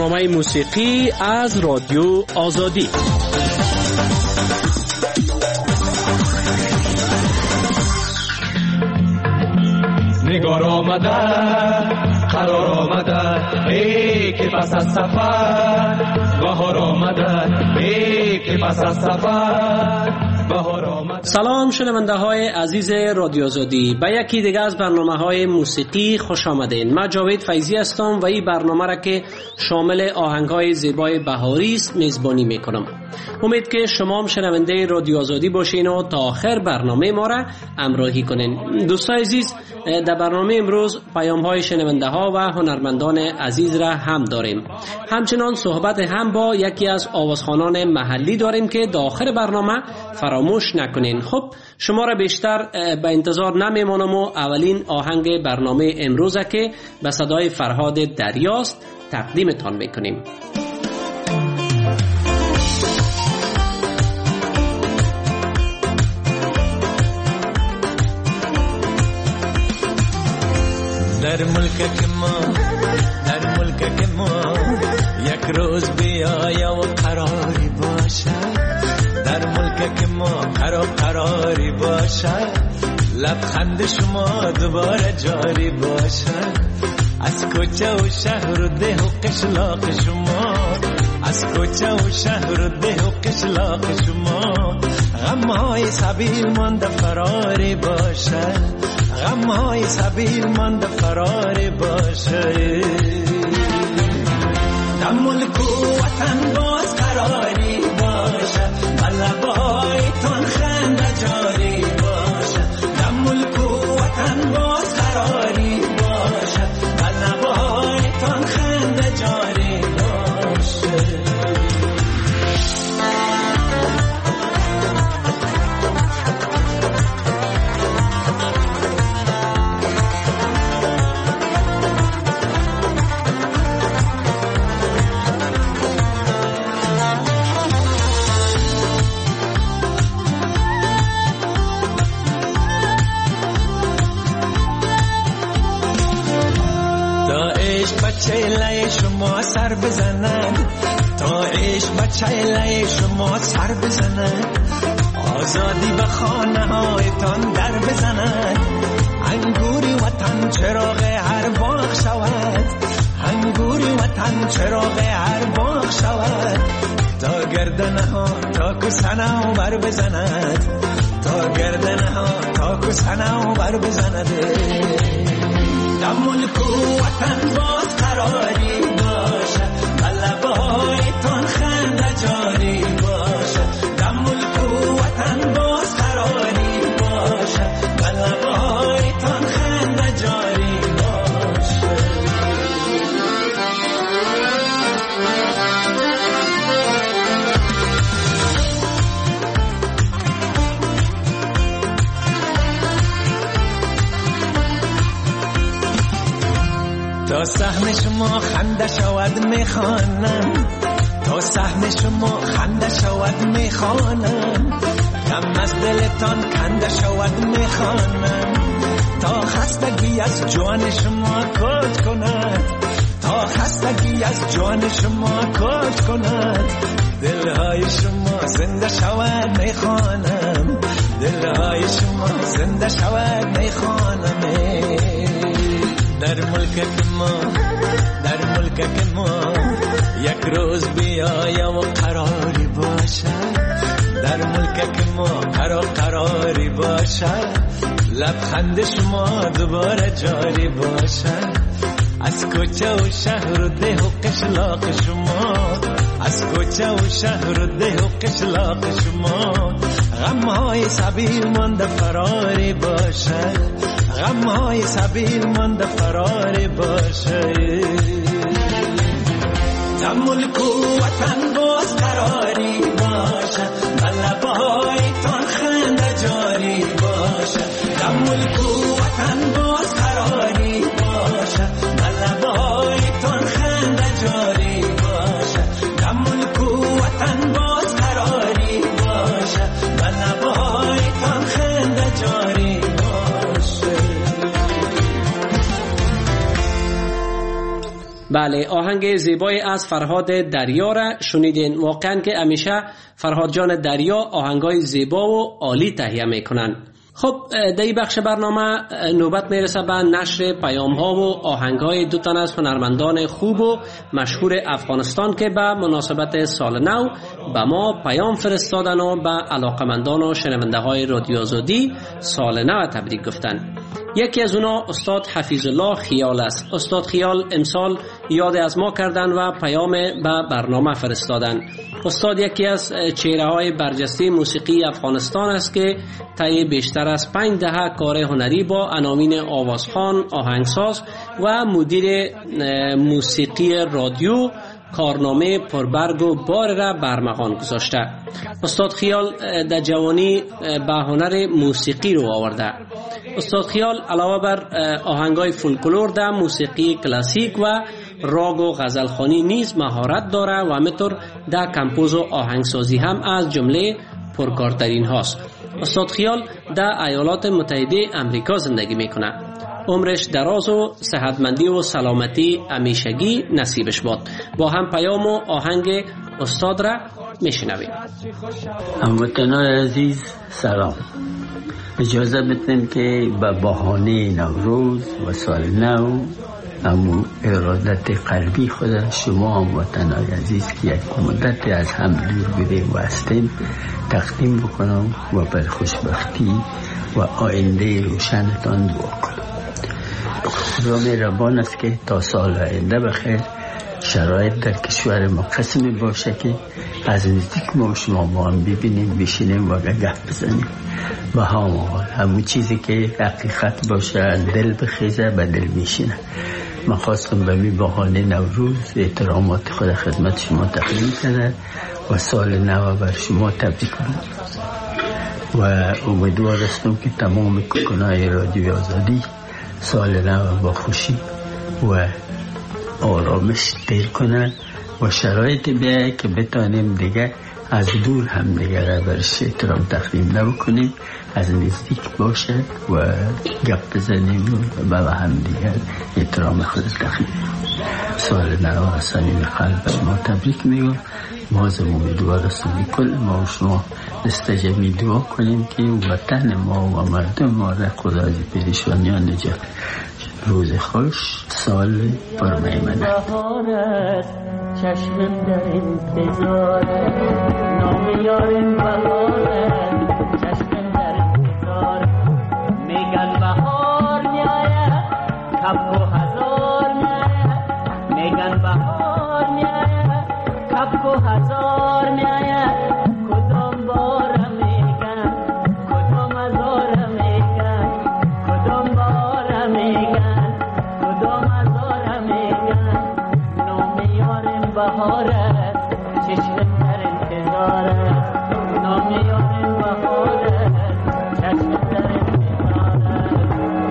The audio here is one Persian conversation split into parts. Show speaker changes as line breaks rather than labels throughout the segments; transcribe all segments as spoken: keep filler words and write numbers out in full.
برنامه موسیقی از رادیو آزادی.
نگار آمده قرار آمده ای که پس از سفر بهار آمده ای که پس از سفر بهار آمده.
سلام شنونده های عزیز رادیو آزادی، به یکی دیگه از برنامه های موسیقی خوش آمدین. من جاوید فیضی هستم و این برنامه را که شامل آهنگ های زیبای بهاری است میزبانی میکنم. امید که شما هم شنونده رادیو آزادی باشین و تا آخر برنامه ما را همراهی کنین. دوستان عزیز، در برنامه امروز پیام های شنونده ها و هنرمندان عزیز را هم داریم. همچنان صحبت هم با یکی از آوازخوانان محلی داریم که در آخر برنامه فراموش نکنین. خب شما را بیشتر به انتظار نمیمانم و اولین آهنگ برنامه امروز که به صدای فرهاد دریاست تقدیمتان میکنیم.
در ملک ما در ملک ما یک روز بیایا و قراری باشد. در ملک ما قرار قراری باشد. لبخند شما دوباره جاری باشد. از کوچه و شهر و ده و قشلاق شما، از کوچه و شهر و ده و قشلاق شما غمهای سبیل مانده فراری باشد. غمهای سبیل مانده فراری باشد. در ملک و وطن باز قراری باشد. لبایتان خنده جاری باشد. در ملک و وطن باز قراری باشد. لبایتان خنده جاری باشد. چهله شما سر بزند، تا عشق به چهله شما سر بزند. آزادی به خانه هایتان در بزند. انگوری وطن چراغ هر باغ شود. انگوری وطن چراغ هر باغ شود. تا گردنه ها تا کسنه بر بزند. تا گردنه ها تا کسنه بر بزند. در ملک و وطن باز قراری باشد. لبایتان خنده جاری باشد. در ملک و وطن باز قراری باشد. لبایتان خنده جاری باشد. تا سهم شما خنده شود میخوانم. تا سهم شما خنده شود میخوانم. غم از دلتان کنده شود میخوانم. تا خستگی از جان شما کج کند. تا خستگی از جان شما کج کند. دلهای شما زنده شود میخوانم. دلهای شما زنده شود میخوانم. در ملک ما در ملک ما یک روز بیایا و قراری باشد. در ملک ما قرار قراری باشد. لبخند شما دوباره جاری باشد. از کوچه و شهر و ده و قشلاق شما، از کوچه و شهر و ده و قشلاق شما غمهای سبیل مانده فراری باشد. غمهای سبیل مانده فراری باشد. در ملک و وطن باز قراری باشد. لبایتان خنده جاری باشد. در ملک و وطن باز قراری باشد. لبایتان خنده جاری باشد. در ملک و وطن باز قراری باشد. لبایتان خنده جاری باشد.
بله، آهنگ زیبای از فرهاد دریا را شنیدین. واقعا که همیشه فرهاد جان دریا آهنگای زیبا و عالی تهیه میکنن. خب در این بخش برنامه نوبت میرسه به نشر پیام ها و آهنگ های دو تن از هنرمندان خوب و مشهور افغانستان که به مناسبت سال نو به ما پیام فرستادن و به علاقمندان و شنونده های رادیو آزادی سال نو تبریک گفتن. یکی از اونا استاد حفیظ الله خیال است. استاد خیال امسال یاد از ما کردن و پیام به برنامه فرستادن. استاد یکی از چهره های برجسته موسیقی افغانستان است که طی بیشتر از پنج دهه کار هنری با عناوین آوازخوان، آهنگساز و مدیر موسیقی رادیو کارنامه پربرگ و بار را برمغان گذاشته. استاد خیال در جوانی به هنر موسیقی رو آورده. استاد خیال علاوه بر آهنگای فولکلور در موسیقی کلاسیک و راگ و غزلخوانی نیز مهارت داره و همینطور در کمپوز و آهنگسازی هم از جمله پرکارترین هاست. استاد خیال در ایالات متحده امریکا زندگی میکنه. عمرش دراز و صحتمندی و سلامتی همیشگی نصیبش باد. با هم پیام و آهنگ استاد را میشنویم.
هموطنان عزیز سلام. اجازه بدین که به بهانه نوروز و سال نو همون ارادت قلبی خود شما هموطنان عزیز که یک مدت از هم دور بودیم و هستیم تقدیم بکنم و بر خوشبختی و آینده روشنتان دعا کنم. خدا مهربان است که تا سال آینده بخیر شرایط در کشور ما قسمی باشه که از نزدیک ما شما با هم ببینیم، بشینیم و گپ بزنیم. و همون همون چیزی که حقیقت باشه از دل بخیزه به دل میشینه. من خواستم به می بهانه نوروز احترامات خود خدمت شما تقدیم کنم و سال نو بر شما تبریک کنم و امیدوار هستم که تمام کارکنان رادیو آزادی سال نو با خوشی و آرامش دیر کنن و شرایط بیایی که بتانیم دیگه از دور هم دیگه را برش احترام تقدیم نبکنیم، از نزدیک باشه و گپ بزنیم و به هم دیگه احترام خود تقدیم. سال نو از صمیم قلب شما تبریک میگم. ما از امیدوار هستیم کل ما و شما استجابی دعا کنیم که وطن ما و مردم ما را خدا از پریشانیان نجات. روز خوش، سال پرمیمنه.
چشمم در انتظاره نام یارم بهاره، چشمم در انتظاره. میگن بهار میآید کبک و هزار میآید، میگن بهار میآید کبک و هزار میآید. کدام باره میگن کدام هزاره میگن، کدام باره میگن کدام هزاره میگن. نام یارم بهار است چشمم در انتظار است، نام یارم بهار است چشمم در انتظار است.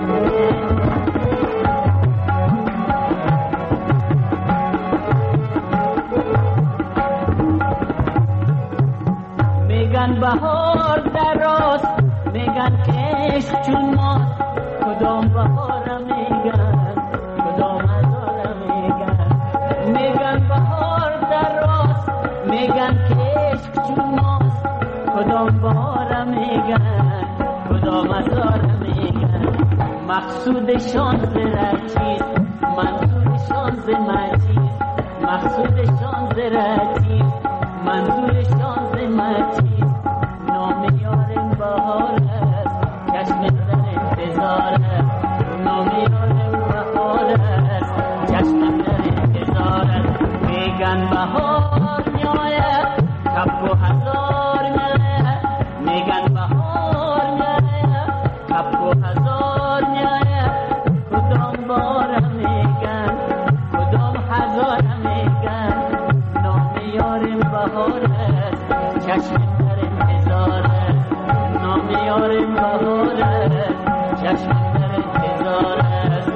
میگن بهار در راست، میگن که عشق چون ماست. کدام بهار میگن کدام هزار میگن. میگن بهار در راست، میگن که عشق چون ماست. کدام بهار میگن کدام هزار میگن. مقصودشان زره چیست منظورشان ز من چیست، مقصودشان زره چیست منظورشان ز من چیست. نام یارم بهار است چشمم در انتظار است، نام یارم بهار است چشمم در انتظار است. میگن بهار میآید کبک و هزار میآید، میگن بهار میآید کبک و هزار میآید. کدام باره میگن کدام هزاره میگن. نام یارم بهار است چشمم در انتظار است، نام یارم بهار است چشمم در انتظار است.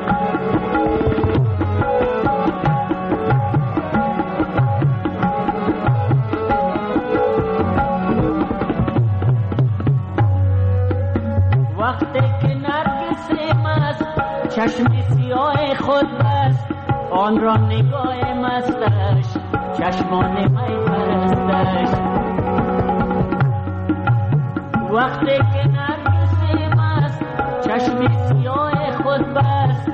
وقتی که نرگس مست چشم سیاه خود بست، آن را نگاه مستش چشمان می پرستش. وقتی که نرگس مست چشم سیاه خود بست،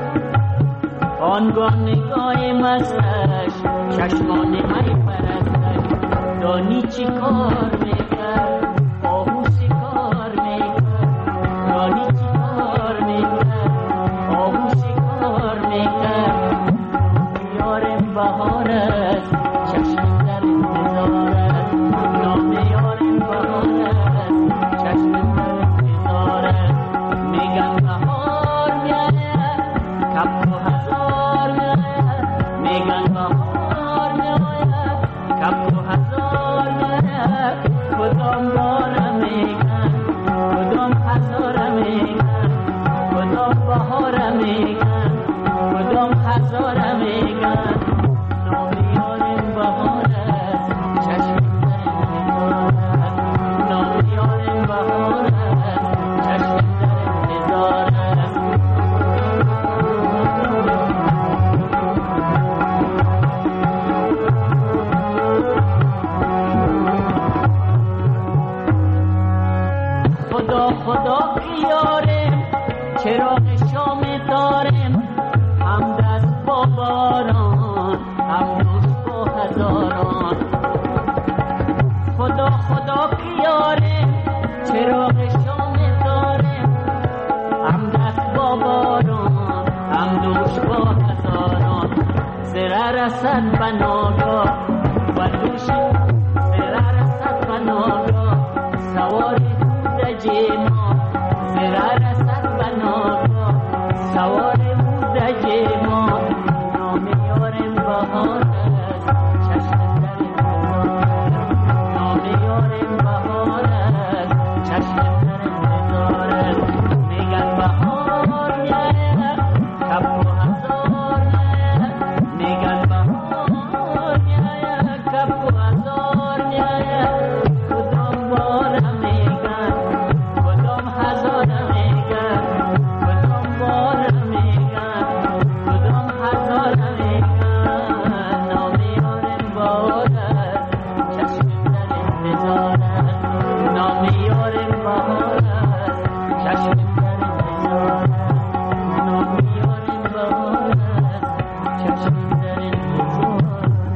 آنگاه نگاه مستش چشمان می پرستش. دانی چی کار میکرد آهو شکار میکرد، دانی چی کار میکرد آهو شکار میکرد. یارم بهار است چشم در انتظار است، نام یارم بهار است چشم در انتظار است. میگن بهار میآید کپ و هزار میآید، میگن بهار میآید کپ و هزار میآید. کدام بار میگن کدام هزار میگن، کدام بهار میگن کدام هزار میگن. نام یارم بهار است چشم در انتظار است، نام یارم بهار است چشم در انتظار است. خدا خدا که یارم چراغ شام دارم، هم دست با باران هم دوش با هزاران. خدا خدا که یارم چراغ شام دارم، هم دست با باران هم دوش با هزاران. زره رسد بناگاه و دوش زره رسد بناگاه سوار دودج ما، زره رسد بناگاه سوار دودج ما. نام یارم بهار است چشم در انتظار است، نام یارم بهار است چشم در انتظار است. میگن بهار میآید کپ و هزار میآید، میگن بهار میآید کپ و هزار میآید. کدام بار میگن کدام هزار میگن، کدام بار میگن کدام هزار میگن. نام یارم بهار است چشم در انتظار است، نام یارم بهار است چشم در انتظار است، نام یارم بهار است چشم در انتظار است.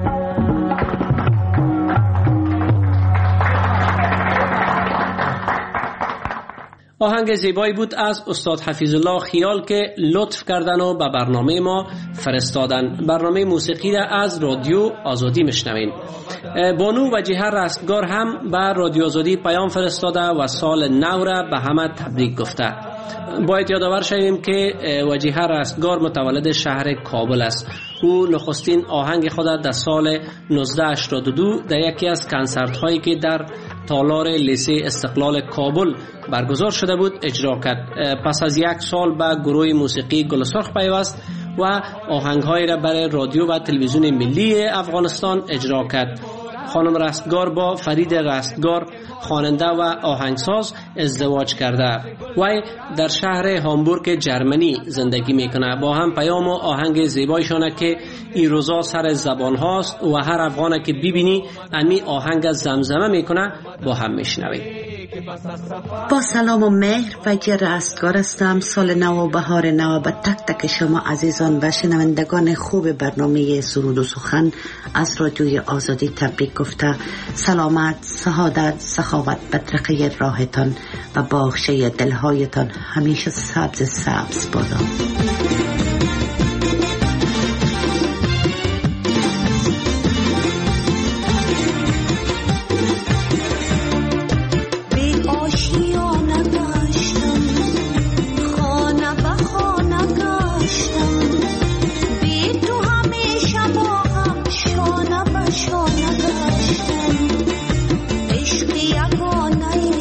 آهنگ زیبایی بود از استاد حفیظ الله خیال که لطف کردن و به برنامه ما فرستادن. برنامه موسیقی را از رادیو آزادی میشنوین. بانو وجیه رستگار هم به رادیو آزادی پیام فرستاده و سال نو را به همه تبریک گفته. باید یادآور شویم که وجیه رستگار متولد شهر کابل است. او نخستین آهنگ خود در سال نوزده هشتاد و دو در یکی از کنسرت هایی که در تالار لیسه استقلال کابل برگزار شده بود اجرا کرد. پس از یک سال به گروه موسیقی گلسرخ پیوست و آهنگ‌های را برای رادیو و تلویزیون ملی افغانستان اجرا کرد. خانم رستگار با فرید رستگار خواننده و آهنگساز ازدواج کرده. وی در شهر هامبورگ جرمنی زندگی میکنه. با هم پیام و آهنگ زیبایشانه که این روزا سر زبان هاست و هر افغانه که ببینی امی آهنگ زمزمه میکنه با هم میشنوید.
با سلام و مهر وجیه رستگار هستم. سال نو و بهار نو به تک تک شما عزیزان و شنوندگان خوب برنامه سرود و سخن از رادیوی آزادی تبریک گفته. سلامت، سعادت، سخاوت بدرقه راهتان و باغچه دلهایتان همیشه سبز سبز بادا.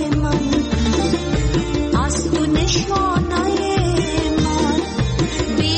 Be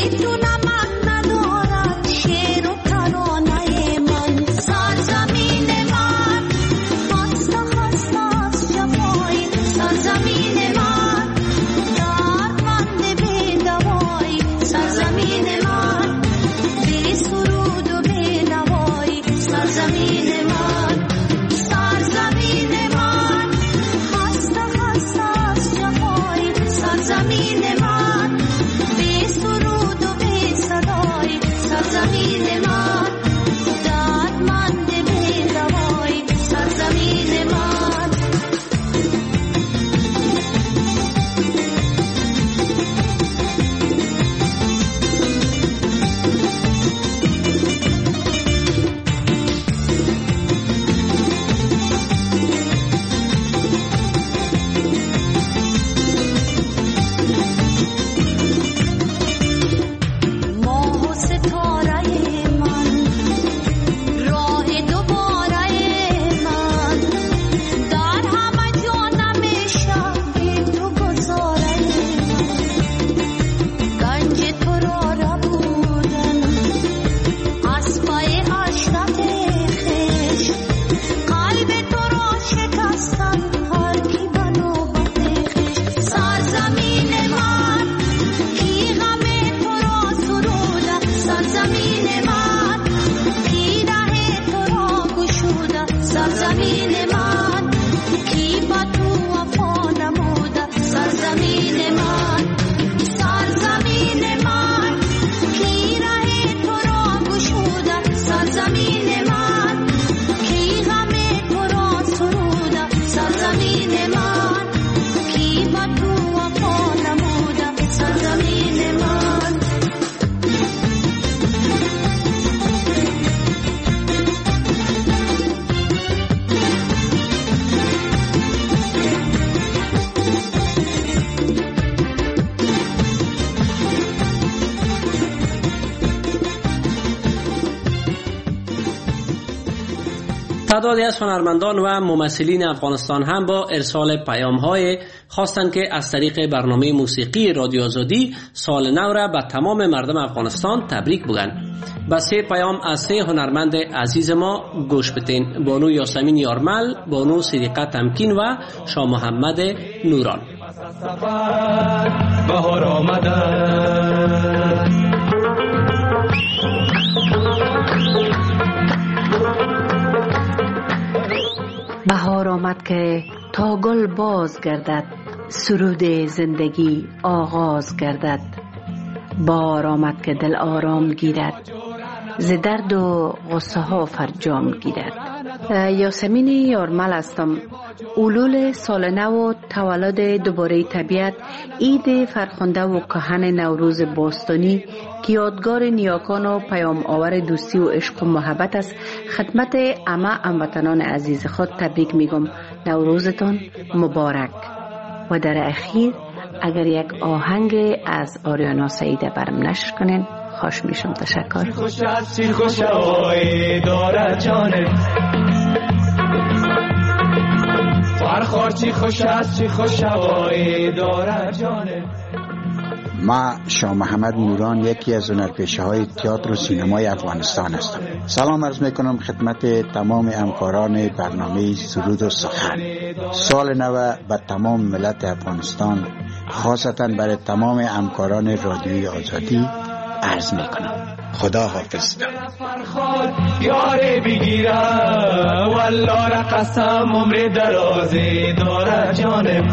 تعدادی از هنرمندان و ممثلین افغانستان هم با ارسال پیام‌های خواستند که از طریق برنامه موسیقی رادیو آزادی سال نو را به تمام مردم افغانستان تبریک بگن. با سه پیام از سه هنرمند عزیز ما گوش بدین: بانو یاسمین یارمل، بانو صدیقه تمکین و شاه محمد نوران.
بهار آمده
بهار آمد که تا گل باز گردد، سرود زندگی آغاز گردد. بار آمد که دل آرام گیرد، ز درد و غصه ها فرجام گیرد. یاسمین یارمل هستم. اولول سال نو و تولد دوباره طبیعت، عید فرخنده و کهن نوروز باستانی که یادگار نیاکان و پیام آور دوستی و عشق و محبت است، خدمت همه هموطنان عزیز خود تبریک میگم. نوروزتان مبارک. و در اخیر اگر یک آهنگ از آریانا سعیده برم نشر کنین خوش میشم. تشکر.
خوش از چی خوش آی داره جانه فرخار، چی خوش از چی خوش آی داره جانه.
ما شاه محمد نوران، یکی از هنرپیشه های تئاتر و سینمای افغانستان هستم. سلام عرض میکنم خدمت تمام همکاران برنامه سرود و سخن. سال نو به تمام ملت افغانستان، خاصتا برای تمام همکاران رادیوی آزادی عرض میکنم. خدا حافظ.
فرخار یاره بگیره والله را قسم عمر درازی داره جانم.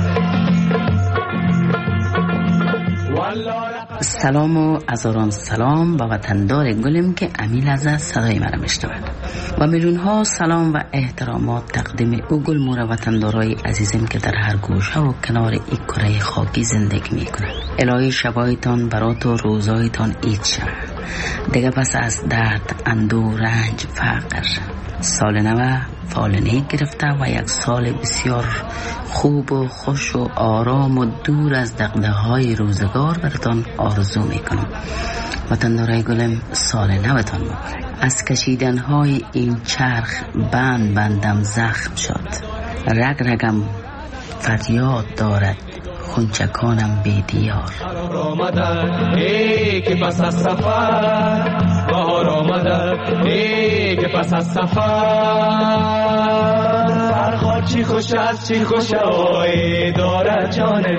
سلام و هزاران سلام به وطندار گلم که امیل از صدای مرا میشنوند و میلیون ها سلام و احترامات تقدیم او گل مور وطندارای عزیزم که در هر گوشه و کنار این کره خاکی زندگی میکنند. الهی شبایتان برات و روزایتان عید شود. دیگه پس از درد، اندو، رنج، فقر سال نو فالنی گرفته و یک سال بسیار خوب و خوش و آرام و دور از دغدغه‌های روزگار براتان آرزو میکنم. وطندارای گلم سال نوتان مبارک. از کشیدن‌های این چرخ بند بندم زخم شد، رگ رگم فریاد دارد، خونچکانم بی دیار.
بهار آمده ای که پس از سفر، بهار آمده ای که پس از سفر. فرخار چی خوش از چی خوش آی داره جانه.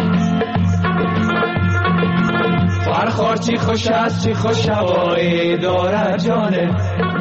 فرخار چی خوش از چی خوش آی داره جانه.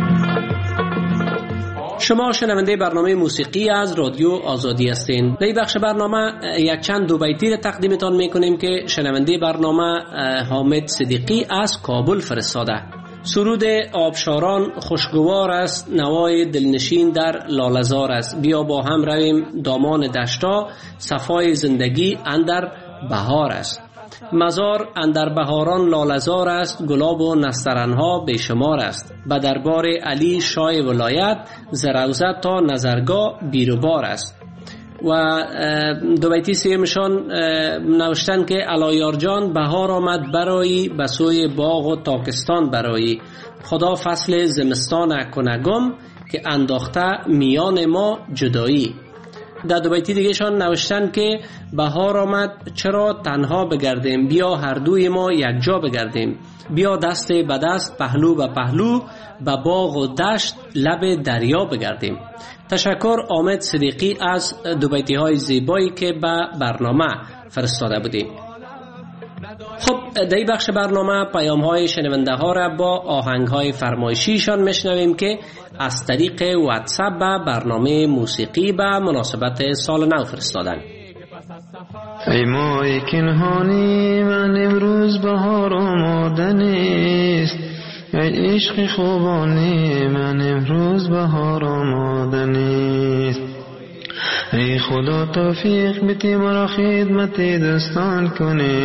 شما شنونده برنامه موسیقی از رادیو آزادی هستین. در این بخش برنامه یک چند دو بیتی را تقدیمتان میکنیم که شنونده برنامه حامد صدیقی از کابل فرستاده. سرود آبشاران خوشگوار است، نوای دلنشین در لاله‌زار است. بیا با هم رویم دامان دشتا، صفای زندگی اندر بهار است. مزار اندر بهاران لاله‌زار است، گلاب و نسترنها بیشمار است. به دربار علی شاه ولایت، ز روضه تا نظرگاه بیروبار است. و دو بیتی سیمشان نوشتن که علایار جان بهار آمد برایی، به سوی باغ و تاکستان برایی. خدا فصل زمستان کنگم، که انداخته میان ما جدایی. در دو بیتی دیگه شان نوشتن که بهار آمد چرا تنها بگردیم، بیا هر دوی ما یک جا بگردیم. بیا دست به دست، پهلو به پهلو، به باغ و دشت لب دریا بگردیم. تشکر حامد صدیقی از دو بیتی های زیبایی که به برنامه فرستاده بودیم. خب در این بخش برنامه پیام های شنونده ها را با آهنگ های فرمایشیشان میشنویم که از طریق واتساپ به برنامه موسیقی به مناسبت سال نو فرستادن.
ای مای کنهانی من امروز بهار آمدنیست، ای عشق خوبانی من امروز بهار آمدنیست. ای خدا توفیق بتی مرا خدمت دستان کنی،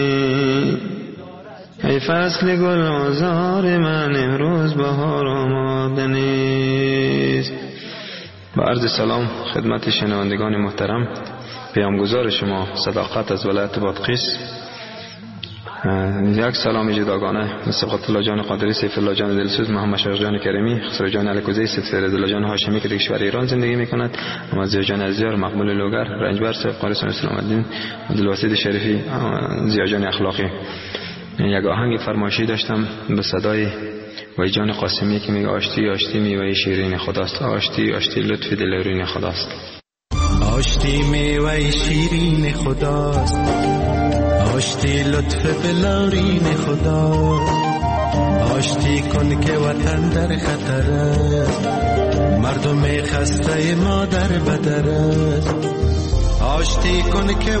ای فصل گل آزار من امروز بهار آمدنیست. با عرض سلام خدمت شنوندگان محترم، پیامگزار شما صداقت از ولایت بادغیس. یک سلام جداگانه سبقت الله جان قادری، سیف الله جان دلسوز، محمد شیخ جان کریمی، خسرو جان الکوزی، سید الله جان هاشمی که در کشور ایران زندگی میکند، محمد زیا جان عزیار، مقبول لوگر، رنجبر صاحب، قاری سلام الدین، عبدالواسط شریفی، زیا جان اخلاقی. یک آهنگ فرمایشی داشتم به صدای وای جان قاسمی که میگه آشتی آشتی میوه شیرین خداست، آشتی آشتی لطف دلورین خداست،
آشتی میوه شیرین خداست، آشتی لطف بلارین خدا، آشتی کن که وطن در خطر است، مردم خسته ما در بدر است، آشتی کن که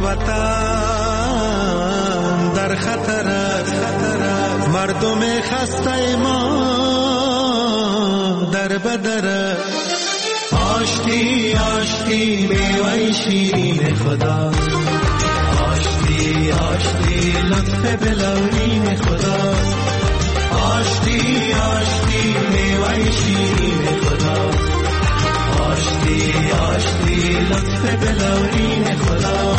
وطن در خطر است، مردم خسته ما در بدر است، آشتی آشتی میوه شیرین خدا، آشتی آشتی لطف بلورین خدا، آشتی آشتی میوه شیرین خدا، آشتی آشتی لطف بلورین خدا.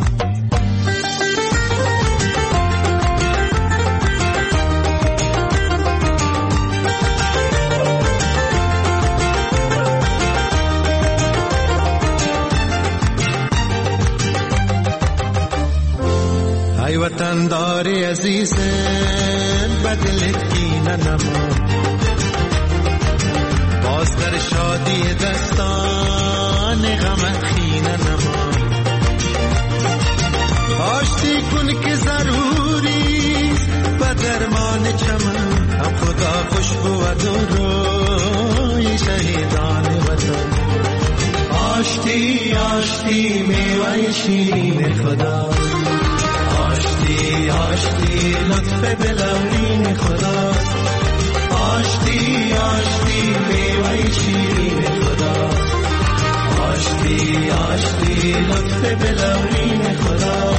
ای وطن داری عزیز بدلت کینه نما، باز در شادی دستان غم خینه نما، آشتی کن که ضروری به درمان چمن، هم خدا خوشبو و روی شهیدان وطن، آشتی آشتی میوه شیرین خدا، آشتی آشتی لطف بلورین خدا، آشتی آشتی میوه شیرین خدا، آشتی آشتی لطف بلورین خدا.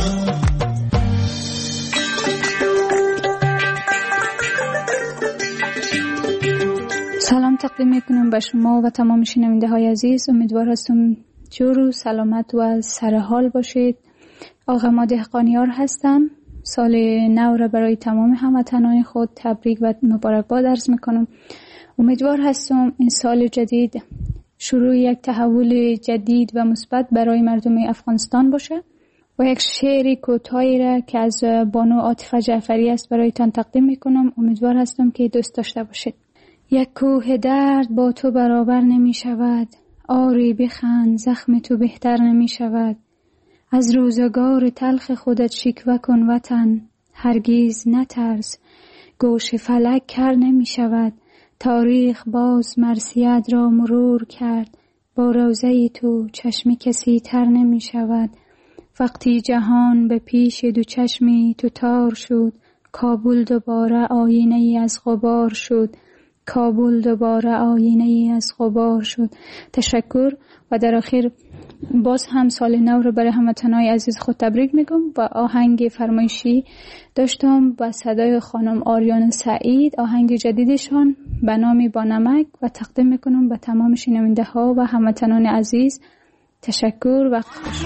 سلام تقدیم میکنم به شما و تمام شنونده های عزیز. امیدوار هستم جور و سلامت و سرحال باشید. آقا ما دهقانیار هستم. سال نو را برای تمام هموطنان خود تبریک و مبارکباد عرض میکنم. امیدوار هستم این سال جدید شروع یک تحول جدید و مثبت برای مردم افغانستان باشه و یک شعر کوتاهی را که از بانو عاطفه جعفری است برایتان تقدیم میکنم. امیدوار هستم که دوست داشته باشید. یک کوه درد با تو برابر نمی شود، آری بخند زخم تو بهتر نمی شود، از روزگار تلخ خودت شکوه کن وطن، هرگیز نترس گوش فلک کر نمی شود، تاریخ باز مرثیت را مرور کرد، با روزه تو چشم کسی تر نمی شود، وقتی جهان به پیش دو چشمی تو تار شد، کابل دوباره آینه ای از غبار شد، کابل دوباره آینه ای از غبار شد. تشکر و در آخر باز هم سال نو رو برای هموطنان عزیز خود تبریک میگم و آهنگ فرمایشی داشتم با صدای خانم آریان سعید، آهنگ جدیدشان به نام با نمک و تقدیم میکنم به تمام شنونده ها و هموطنان عزیز. تشکر. وقت خوش.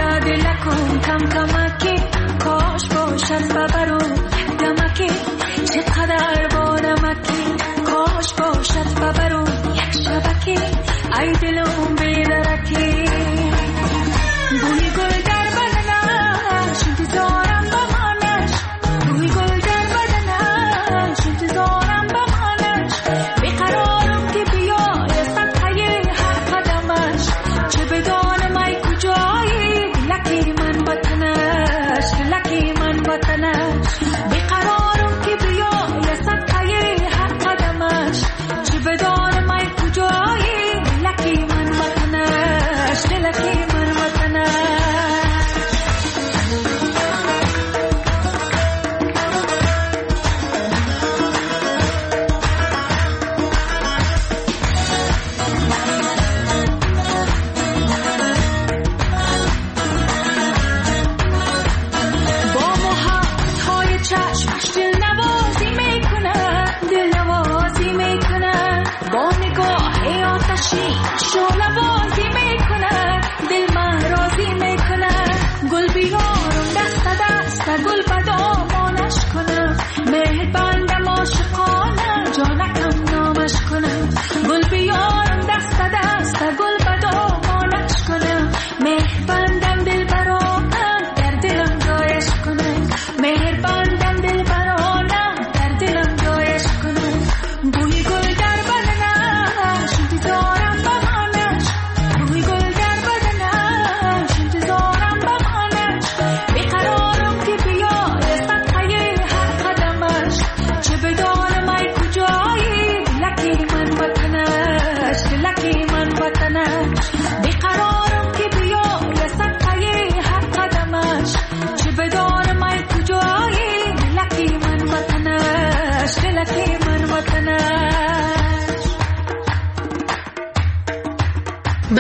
کاش باشد ببرو دمکی چقدر با نمکی، کاش باشد ببرو یک شبکی، ای دلم بیدرکی، بوی گل در بدنش انتظارم بمانش، بوی گل در بدنش انتظارم بمانش، بیقرارم که بیای سطحی هر قدمش، چه بدانم ای کجایی لکی من وطنش،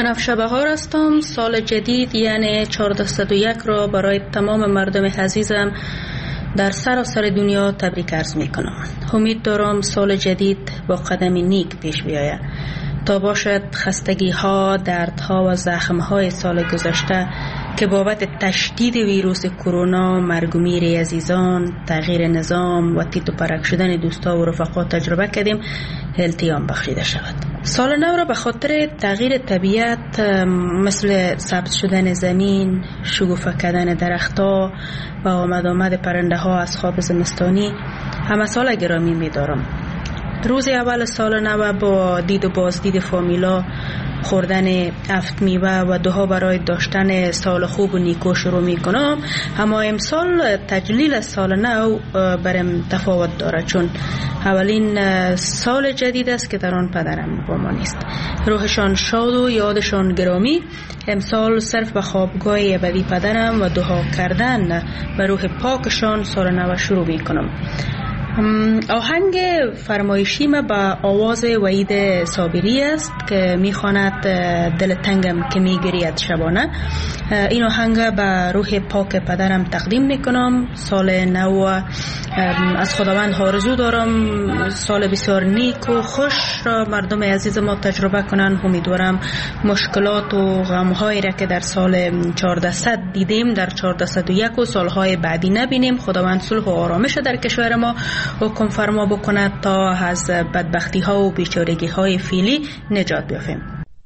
بنفشه بهار هستم. سال جدید یعنی چهارصد و یک را برای تمام مردم عزیزم در سراسر دنیا تبریک عرض می کنم. امید دارم سال جدید با قدم نیک پیش بیاید تا باشد خستگی ها، دردها و زخم های سال گذشته که بابت تشدید ویروس کرونا، مرگ و میر عزیزان، تغییر نظام و تیت و پرک شدن دوستا و رفقا تجربه کردیم التیام بخشیده شود. سال نو را به خاطر تغییر طبیعت مثل سبز شدن زمین، شکوفه کردن درختها و آمد آمد پرنده ها از خواب زمستانی همه سال گرامی می دارم. روز اول سال نو با دید و بازدید فامیلا، خوردن افت میوه و دعا برای داشتن سال خوب و نیکو شروع می کنم. اما امسال تجلیل سال نو برم تفاوت داره، چون اولین سال جدید است که در آن پدرم با ما نیست. روحشان شاد و یادشان گرامی. امسال صرف به خوابگاه ابدی پدرم و دعا کردن به روح پاکشان سال نو شروع می کنم. آهنگ فرمایشی ما با آواز وحید صابری است که میخواند دل تنگم که میگرید شبانه. این آهنگ به روح پاک پدرم تقدیم میکنم. سال نو از خداوند آرزو دارم سال بسیار نیک و خوش را مردم عزیز ما تجربه کنند. امیدوارم مشکلات و غمهایی را که در سال چهارصد دیدیم در چهارصد و یک و سالهای بعدی نبینیم. خداوند صلح و آرامش در کشور ما حکم فرما بکند تا از بدبختی ها و بیچارگی های فعلی نجات بیافیم.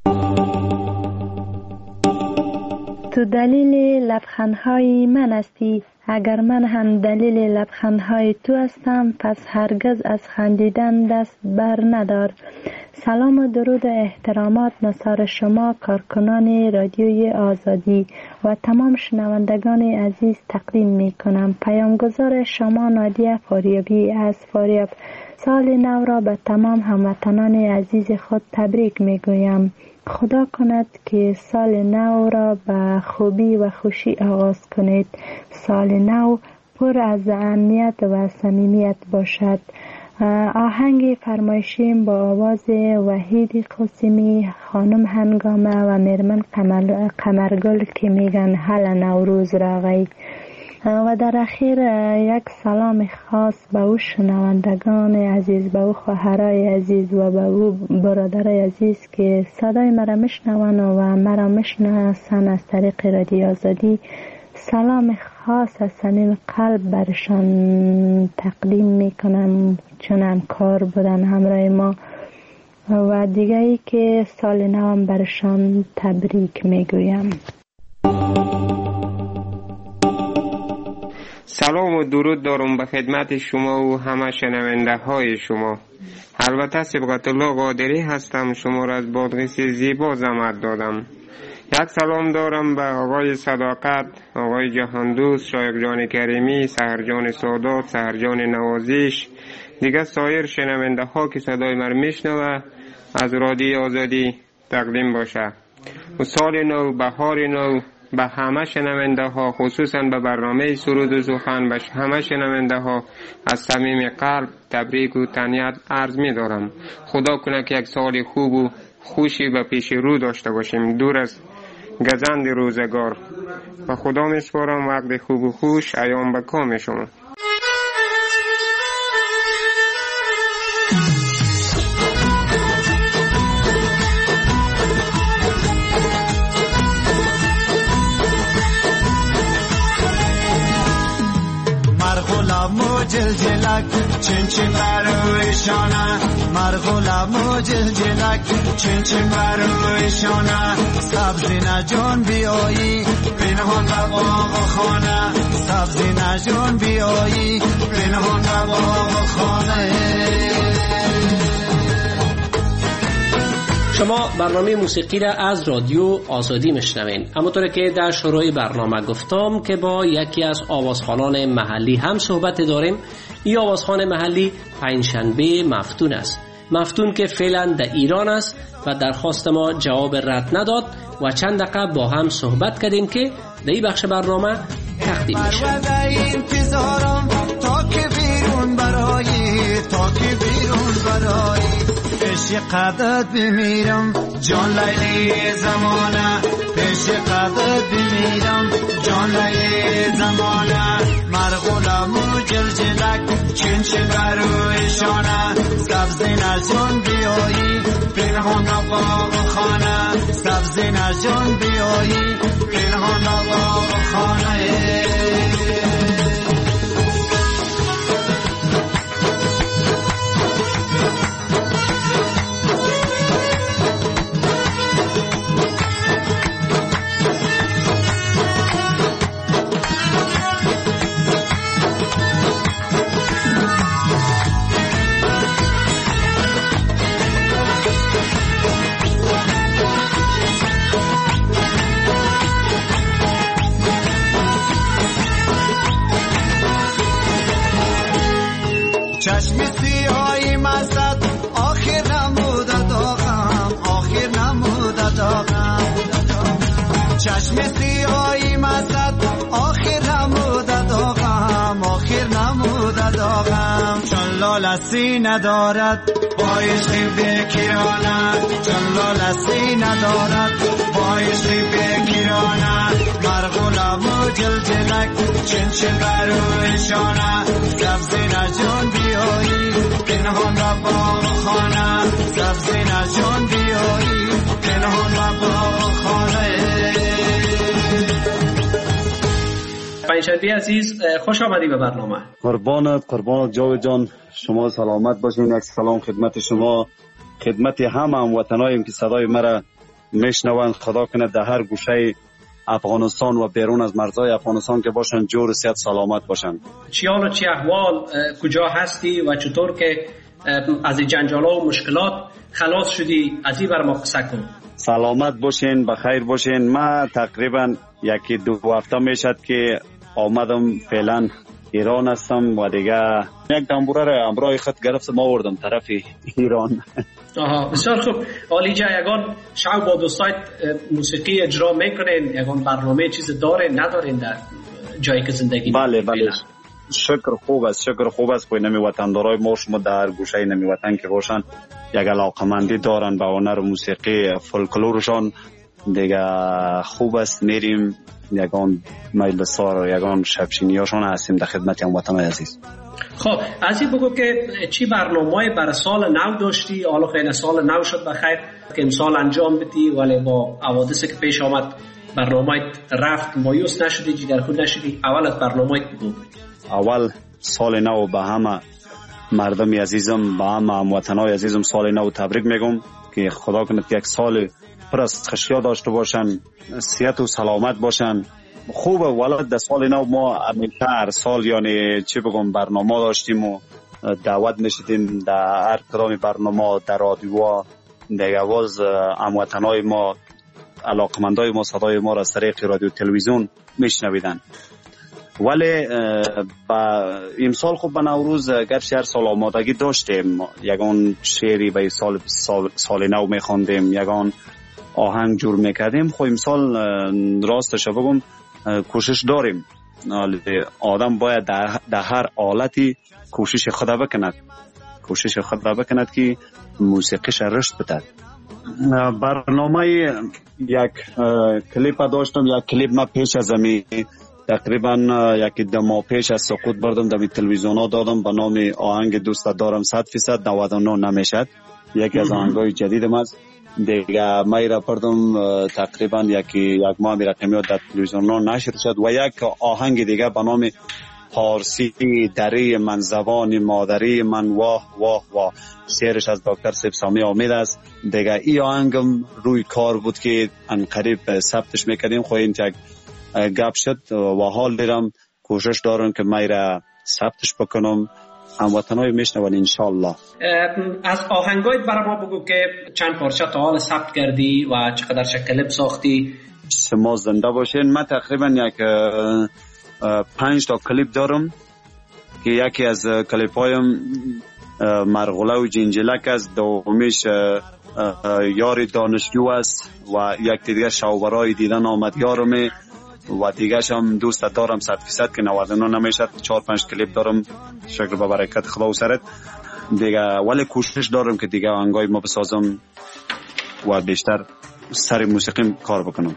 تو دلیل لبخندهای من هستی، اگر من هم دلیل لبخندهای تو هستم، پس هرگز از خندیدن دست بر ندار. سلام و درود و احترامات نثار شما کارکنان رادیوی آزادی و تمام شنوندگان عزیز تقدیم می کنم. پیامگذار شما نادیه فاریابی از فاریاب. سال نو را به تمام هموطنان عزیز خود تبریک می گویم. خدا کند که سال نو را به خوبی و خوشی آغاز کنید. سال نو پر از امنیت و صمیمیت باشد. آهنگ فرمایشیم با آواز وحید قاسمی، خانم هنگامه و مرمن قمرگل که میگن هل نوروز راغی. و در اخیر یک سلام خاص به او شنوندگان عزیز، به او خواهرای عزیز و به او برادرای عزیز که صدای مرا میشنون و مرا میشناسن از طریق رادیو آزادی. سلام خاص از صمیم قلب برشان تقدیم میکنم، چون همکار بودن همراه ما. و دیگه ای که سال نو برشان تبریک میگویم.
سلام و درود دارم به خدمت شما و همه شنونده های شما. البته صبغت الله قادری هستم. شما را از بادغیس زیبا زحمت دادم. یک سلام دارم به آقای صداقت، آقای جهاندوست، شایق جان کریمی، سحرجان سادات، سحرجان نوازش، دیگه سایر شنونده ها که صدای من میشنوه از رادیو آزادی تقدیم باشه. و سال نو، بهار نو به همه شنونده ها، خصوصا به برنامه سرود و سخن به همه شنونده ها از صمیم قلب تبریک و تهنیت عرض می دارم. خدا کنه که یک سال خوب و خوشی به پیش رو داشته باشیم، دور از گزند روزگار. و خدا می سپارم وقت خوب و خوش ایام به کام شما.
جلجلک چین چین برویشانه، مرغولا جلجلک چین چین برویشانه. سبزی نجان بیایی پنهان به باغ خانه، سبزی نجان بیایی پنهان به باغ خانه.
شما برنامه موسیقی را از رادیو آزادی میشنوین. همونطور که در شروع برنامه گفتم که با یکی از آوازخوانان محلی هم صحبت داریم. این آوازخوان محلی پنجشنبه مفتون است. مفتون که فعلا در ایران است و درخواست ما جواب رد نداد و چند دقیقه با هم صحبت کردیم که در این بخش برنامه تقدیم میشه.
تا که بیرون برایی، تا که بیرون برایی، پیش قدرت بمیرم جان لیلی زمانه پیش قدرت بمیرم جان لیلی زمانه مرغولم و جلجلک چین چه برویشانه سبزی نجان بیایی پنهان باغ خانه سبزی نجان بیایی پنهان باغ خانه چشم سیاهی مزد آخر نموده داغم آخر نموده داغم چشم سیاهی مزد آخر نموده داغم آخر نموده داغم چون لاله سینه دارد با عشق بکیرانه چون لاله سینه دارد با عشق بکیرانه مرغولم و جلجلک چین چین برویشانه سبزی نجان بیایی پنهان را باغ خانه سبزی نجان بیایی پنهان را باغ خانه.
پنجشنبه عزیز خوش آمدی به برنامه.
قربانت قربانت جاوید جان، شما سلامت باشین. یک سلام خدمت شما، خدمت همه هموطنایم که صدای مرا میشنوند. خدا کنه در هر گوشه افغانستان و بیرون از مرزهای افغانستان که باشن جور و صحت سلامت باشن.
چی حال و چی احوال، کجا هستی و چطور که از جنجالا و مشکلات خلاص شدی؟ از این بر ما قصه کن.
سلامت باشین، بخیر باشین. ما تقریبا یکی دو هفته میشد که آمدم، فعلا ایران هستم و دیگه یک دنبوره را امرای خط گرفتم آوردم طرف ایران.
آها بسیار خوب. عالی جا، یگان شو با دوستایت موسیقی اجرا میکنین؟ یگان برنامه چیز دارین ندارین در جایی که زندگی؟
بله بله شکر خوب است، شکر خوب است. کوی نمی وطندارای ما شما در گوشه نمی وطن که باشن یک علاقمندی دارن به هنر موسیقی فولکلورشان دیگه خوب است. میریم یگان میل سار یگان شبشینیاشون هستیم در خدمت هموطنان عزیز.
خب از این بگو که چی برنامه‌ای برای سال نو داشتی؟ حالا خیلی سال نو شد بخیر که امسال انجام بدی، ولی با حوادثی که پیش آمد برنامه‌ای رفت، مایوس نشدی، جگر خود نشدی؟ اول از برنامه‌ای بگو.
اول سال نو به همه مردم عزیزم، به همه هموطنان عزیزم سال نو تبریک میگم که خدا کنه یک سال پر از خوشی داشته باشن، صحت و سلامت باشن. خوبه ولد در سال نو ما همیشه هر سال یعنی چی بگم برنامه داشتیم و دعوت میشدیم در هر کدام برنامه، در رادیو، در آواز هموطنای ما، علاقمندای ما صدای ما را از طریق رادیو تلویزیون میشنویدن. ولی با امسال خب به نوروز گرچه هر سال آمادگی داشتیم، یگان شعری به سال سال, سال نو میخواندیم، یگان آهنگ جور میکردیم. خب امسال راستش بگم کوشش داریم. آدم باید در هر حالتی کوشش خود بکند، کوشش خود بکند که موسیقیش رشد بده. برنامه یک کلیپ داشتم، یک کلیپ ما پیش از امی تقریبا یکی دو ماه پیش از سقوط بردم در تلویزیون ها دادم به نام آهنگ دوست دارم صد فیصد نود و نه نمیشد. یکی از آهنگای جدیدم است دیگه. میرا بردم تقریبا یکی یک ماه میرا کمیاد در تلویزیون ها نشر شد و یک آهنگ دیگه به نام پارسی دری من زبان مادری من واه واه واه، شعرش از دکتر سیب سامی امید است دیگه. این آهنگم روی کار بود که ان قریب ثبتش میکردیم. خو این یک گپ شد و حال دارم کوشش دارم که میرا ثبتش بکنم، هموطنای میشنون انشالله.
از آهنگایت برای ما بگو که چند پارچه تا حال ثبت کردی و چقدر کلیپ ساختی؟
شما زنده باشین. من تقریبا یک پنج تا کلیپ دارم که یکی از کلیپ هایم مرغوله و جنجلک است، دومیش یاری دانشجو است و یک دیگه شوبرای دیدن آمد یارمه و دیگه هم دوست دارم صد فیصد که نود و نه نمیشد. چهار پنج کلیپ دارم، شکر به برکت خدا و سرت. دیگه، ولی کوشش دارم که دیگه آهنگای ما بسازم و بیشتر سر موسیقیم کار بکنم.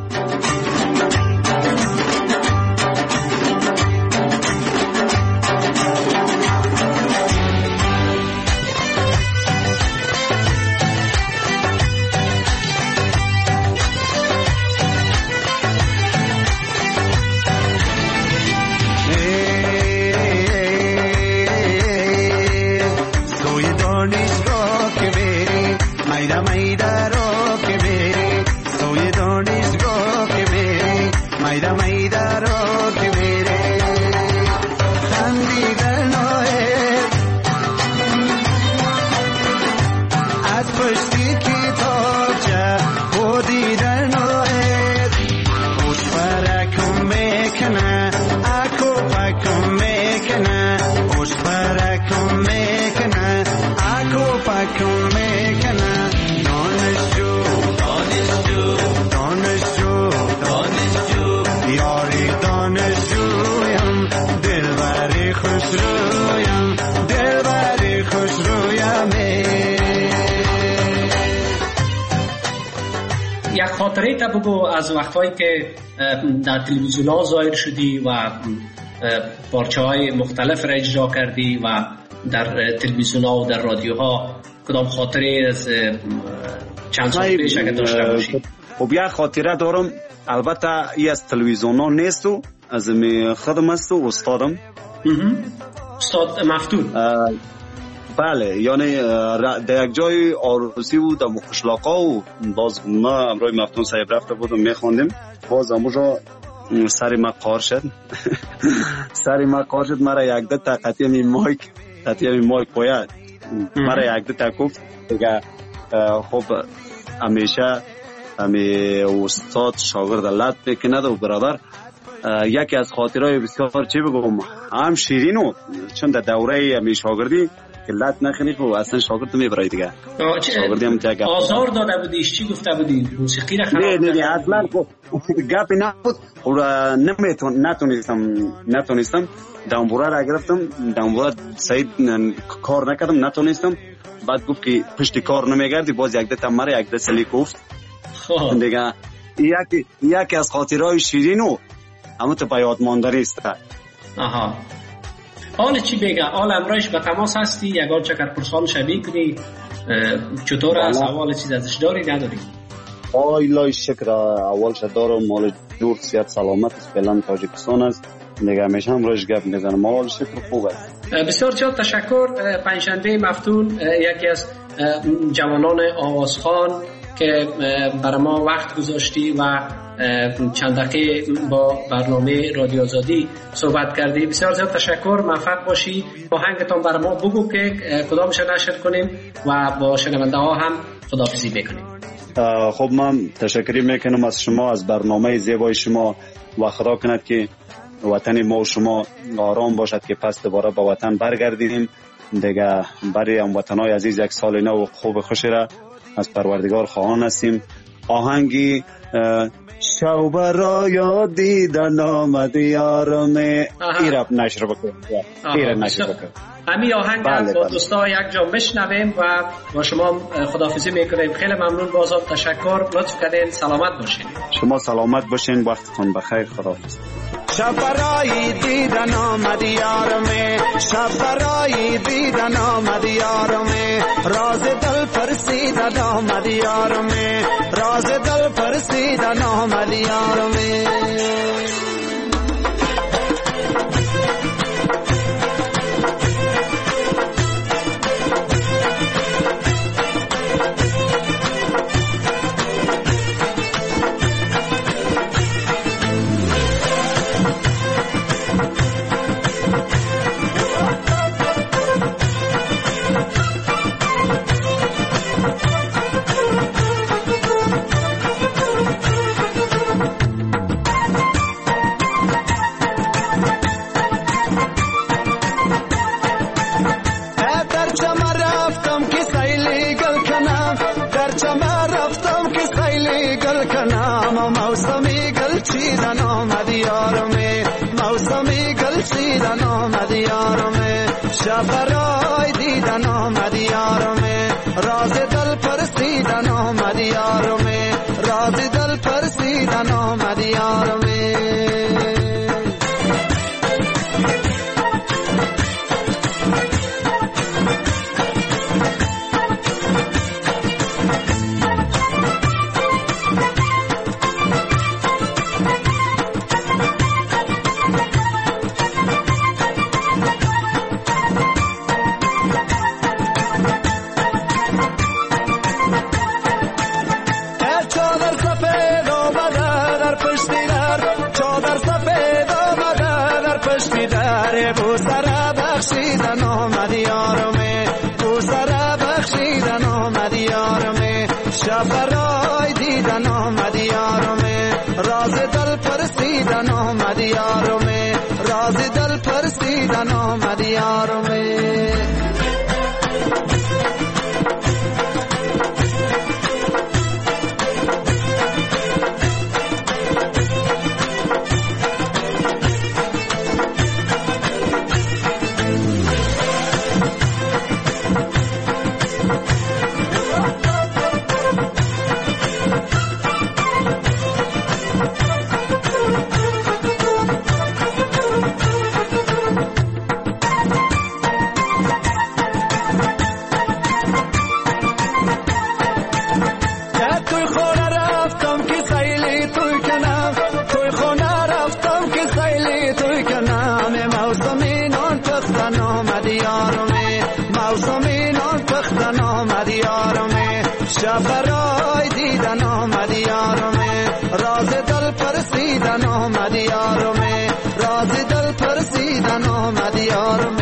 خاطره تا بگو از وقتایی که در تلویزیون ها ظاهر شدی و پارچه های مختلف را اجرا کردی و در تلویزیون ها و در رادیو ها، کدام خاطره از چند سال پیش اگه داشته باشی؟
خب یک خاطره دارم، البته ای از تلویزیون ها نیست و از می خودم است و استادم
استاد مفتون.
بله، یعنی در یک جای آروسی بود در مخشلاقا و باز ما امروی مفتون صاحب رفته بودم میخوندیم، باز امروز سری ما قار شد سری ما قار شد مرا یک دتا قطعه مایک قطعه مایک باید مرا یک دتا گفت دیگه. خب همیشه همی استاد شاگرد لط میکند و برادر یکی از خاطرهای بسیار چی بگم هم شیرینو، چون در دوره همی شاگردی که لط نخنید و اصلا شاگرد میبرای دیگه. شاگردی هم جگه
آزار داده بودیش، چی گفته بودی؟ موسیقی را خراب؟
نه نه نه اصلا گپی نبود و نمیتون نتونستم نتونستم دامبورا را گرفتم، دامبورا صحیح کار نکردم، نتونستم. بعد گفت که پشت کار نمیگردی، باز یک دتا مرا یک دسلی گفت دیگه. یکی یکی از خاطرهای شیرینو همون تو یاد ماندنی است.
آها، حال چی بگه؟ حال امرایش به تماس هستی؟ یگان چکر پرسان شبیه کنی؟ چطور است؟ اول چیز ازش داری نداری؟
آی لای شکر، اول شد دارم، مال جور سیاد سلامت است، فعلا تاجیکستان است دیگه، همیشه امرایش گپ میزنم، اول شکر خوب است.
بسیار چند تشکر. پنجشنبه مفتون یکی از جوانان آوازخوان که برای ما وقت گذاشتی و چند دقیقه با برنامه رادیو آزادی صحبت کردی، بسیار زیاد تشکر. موفق باشی. آهنگتون برای ما بگو که کدامش نشر کنیم و با شنونده ها هم خداحافظی بکنیم.
خب من تشکری میکنم از شما، از برنامه زیبای شما و خدا کند که وطن ما و شما آرام باشد که پس دوباره به وطن برگردیم دیگه. برای هموطنای عزیز یک سال نو خوب خوشی را از پروردگار خواهان هستیم. آهنگی شو برای دیدن آمد یارم ایرب نشر بکن ایرب نشر بکن
همین آهنگ بله با دوستا یک جا بشنویم و با شما خداحافظی میکنیم. خیلی ممنون، بازم تشکر، لطف کردین. سلامت باشین.
شما سلامت باشین، وقتتون بخیر. خداحافظ.
شب برای دیدن آمد یارمه، شب برای دیدن آمد یارمه، راز دل پرسیدن آمد یارمه، راز دل پرسیدن آمد یارمه. شب برای
پرسیدن آمد یارمه راز دل پرسیدن آمد یارمه راز دل پرسیدن آمد یارمه بوسره بخشیدن آمد یارمه بوسره بخشیدن آمد یارمه شفرای دیدن آمد یارمه راز دل پرسیدن آمد یارمه راز دل پرسیدن آمد یارمه شفرای دیدن آمد یارمه راز دل پرسیدن آمد یارمه راز دل پرسیدن آمد یارمه